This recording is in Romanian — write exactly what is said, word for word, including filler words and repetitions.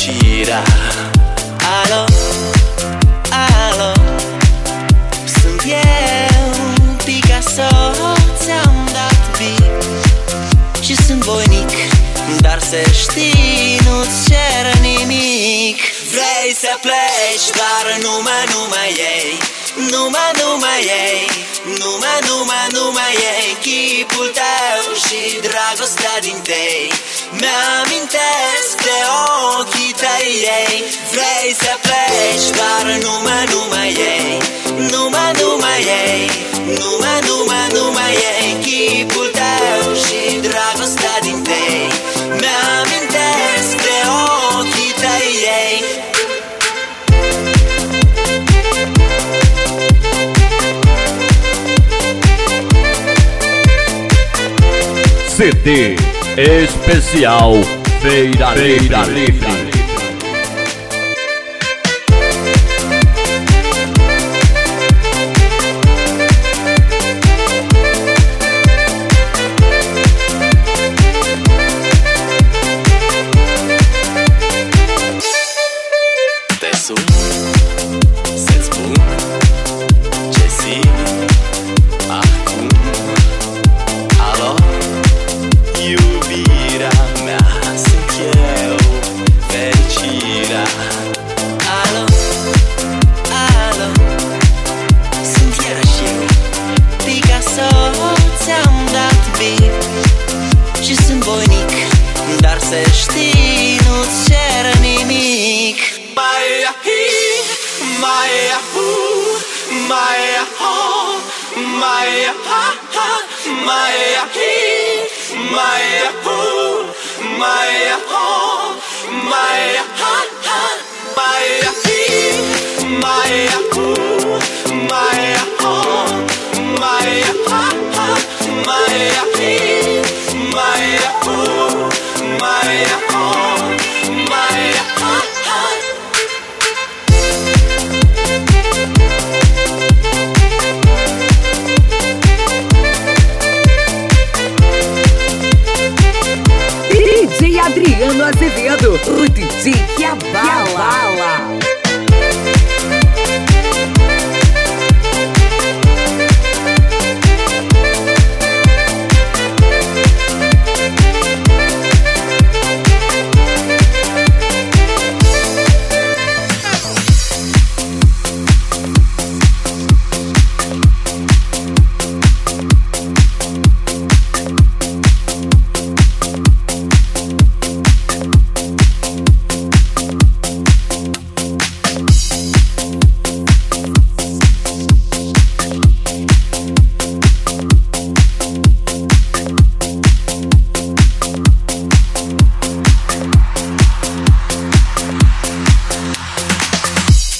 fericirea. Alo, alo, sunt eu, Picasso, ți-am dat beat și sunt voinic, dar să știi, nu-ți cer nimic. Vrei să pleci, dar numai, numai ei, numai, numai ei, numai, numai, numai ei, chipul tău și dragostea din tei mi-amintesc de ochii tăi ei. Vrei să pleci, dar numai, numai ei, numai, numai ei, numai, numai, numai ei, chipul tău și dragostea din tei mi-amintesc de ochii tăi ei. C D especial Feira Feira Livre. Te sun să-ți spun ce simt acum. Alo, iubirea mea, sunt eu, fericirea. Alo, alo, sunt iarăși eu, Picasso, ți-am dat beat și sunt voinic, dar să știi, nu-ți cer nimic. Maya hi, Maya hu, Maya ho, Maya ha ha, Maya hi, Maya hu, Maya ho, Maya ha ha, Maya hi, Maya hu, Maya ho, Maya ha ha, Maya hi, Maya hu, Maya ho, Maya ha ha. D J Adriano Azevedo, o D J que abala.